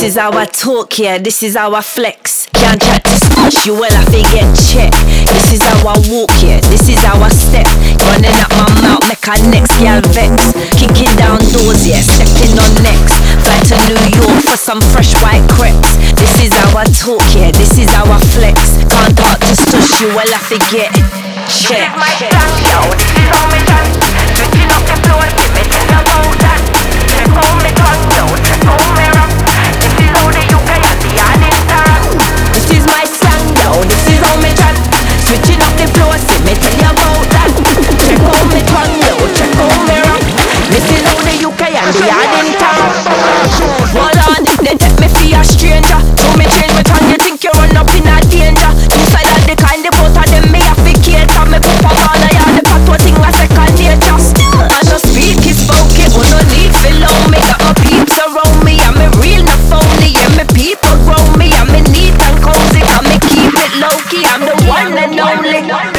is how I talk, yeah, this is how I flex. Can't chat to smash you, well I forget check. This is how I walk, yeah, this is how I step. Running up my mouth, make her next girl vex. Kicking down doors, yeah, stepping on necks. Fly to New York for some fresh white crepes. This is how I talk, yeah, this is how I flex. Can't talk to stush you, well I forget check. My song, yo, this is how me done. Switching up the floor, let me tell you about that. Check out me tongue, yo, check out me rap. This is how the UK and the yard interact. This is my slang, yo, this is how me chat. Switching up the floor, let me tell you about that. Check out me tongue, yo, check out me rap. This is how the UK and the yard interact. Hold on, they take me for a stranger. So me change my tongue, you think you run up in a danger. Inside of the kind, the both of them me have to cater. Me pop up all of y'all, the patois thing a second nature. I no speak, it's spoken, who no need for love me. Got my peeps around me, and me real no phony. And me people round me, and me neat and cozy. And me keep it low key, I'm the one and only.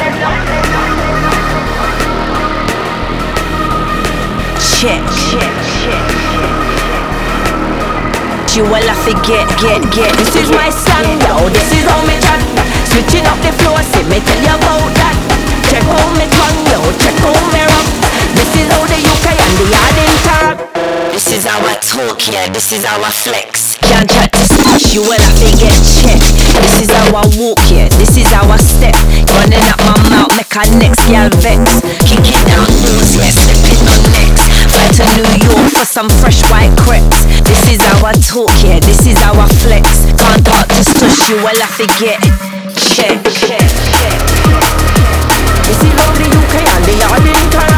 Check. You well I forget. This is my song, yo, this is how me chat. Switching up the floor, see me tell you about that. Check out me tongue, yo, check out me rap. This is how the UK and the yard interact. This is how I talk, yeah, this is how I flex. Can't chat to smash you, well I forget check. This is how I walk, yeah, this is how I step. Running up my mouth, make her next girl vex. Kicking down doors, yeah, stepping on necks. Fly to New York for some fresh white crepes. This is how I talk, yeah, this is how I flex. Can't talk to stush you, well I forget check. This is how the UK and the yard interact.